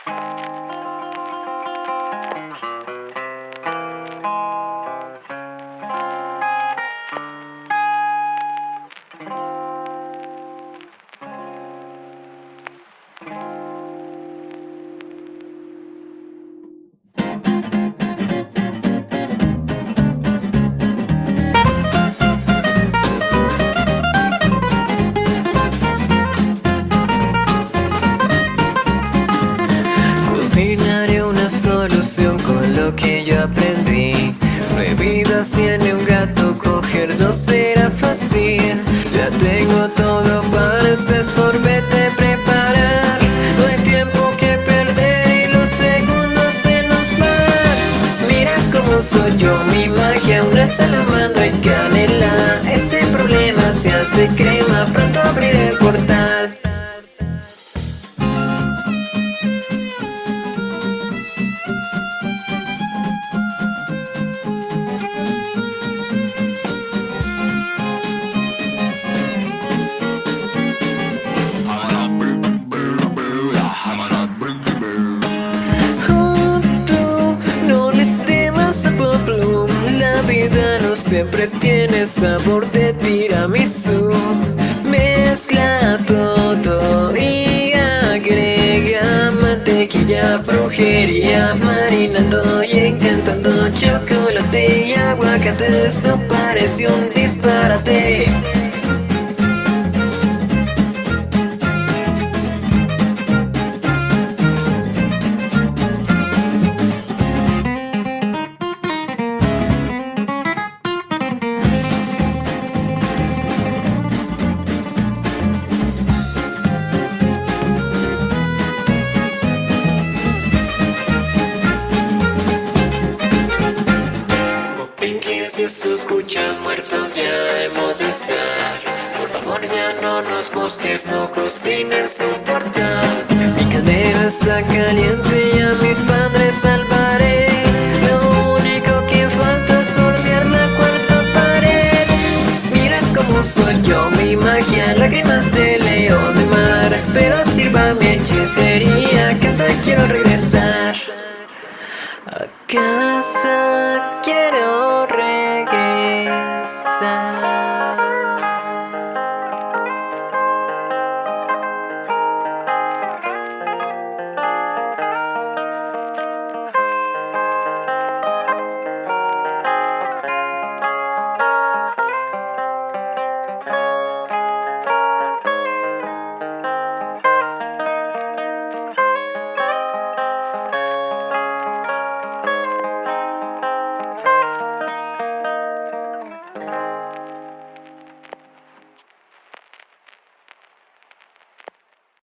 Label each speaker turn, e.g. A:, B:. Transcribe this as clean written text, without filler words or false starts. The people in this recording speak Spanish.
A: Cocinaré una solución con lo que yo aprendí. No hay vida sin un gato, coger no será fácil. Ya tengo todo para ese sorbete preparar. No hay tiempo que perder y los segundos se nos van. Mira cómo soy yo, mi magia, una salamandra y canela. Ese problema se hace crema, pronto abriré el portal. La vida no siempre tiene sabor de tiramisú. Mezcla todo y agrega mantequilla, brujería, marinando y encantando chocolate y aguacate. Esto parece un disparate. Si esto escuchas muertos ya hemos de estar. Por favor ya no nos busques, no cocines un portal. Mi caldera está caliente y a mis padres salvaré. Lo único que falta es sortear la cuarta pared. Mira cómo soy yo, mi magia, lágrimas de león de mar. Espero sirva mi hechicería, a casa quiero regresar. A casa quiero